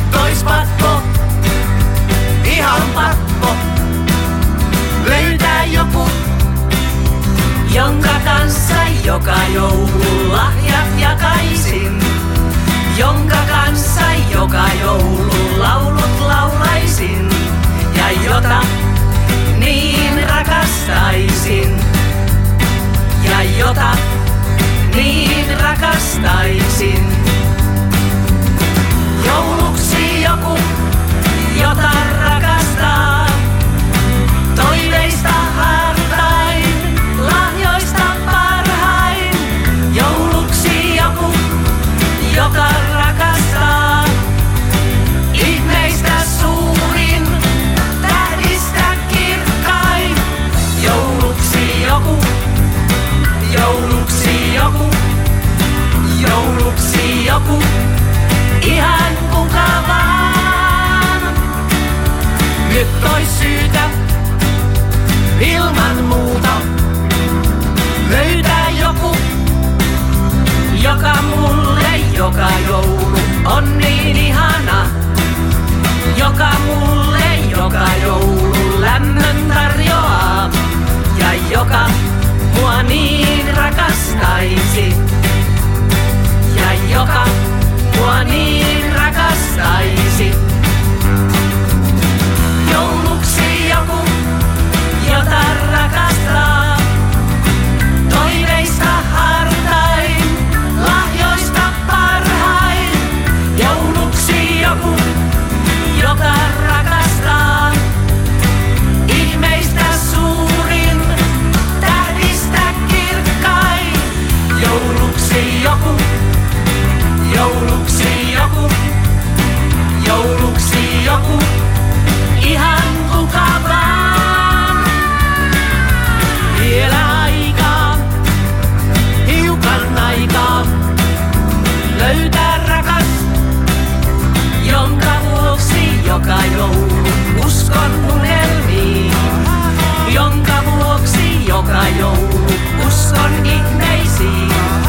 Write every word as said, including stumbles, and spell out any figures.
Nyt ois pakko, ihan pakko, löytää joku, jonka kanssa joka joulu lahjat jakaisin. Jonka kanssa joka joulu laulut laulaisin. Ja jota niin rakastaisin. Ja jota niin rakastaisin. Jouluksi joku, jota rakastaa. Toiveista hartain, lahjoista parhain. Jouluksi joku, joka rakastaa. Ihmeistä suurin, tähdistä kirkkain. Jouluksi joku, jouluksi joku, jouluksi joku, ihan kuka vaan. Nyt ois syytä ilman muuta löytää joku, joka mulle joka joulu on niin ihana. Joka mulle joka joulu lämmön tarjoaa. Ja joka mua niin rakastaisi. Ja joka mua niin rakastaisi. Jouluksi joku, jota rakastaa. Toiveista hartain, lahjoista parhain. Jouluksi joku, joka rakastaa. Ihmeistä suurin, tähdistä kirkkain. Jouluksi joku, jouluksi joku, jouluksi joku, ihan kuka vaan. Vielä aikaa, hiukan aikaa, löytää rakas, jonka vuoksi joka joulu uskon unelmiin. Jonka vuoksi joka joulu uskon ihmeisiin.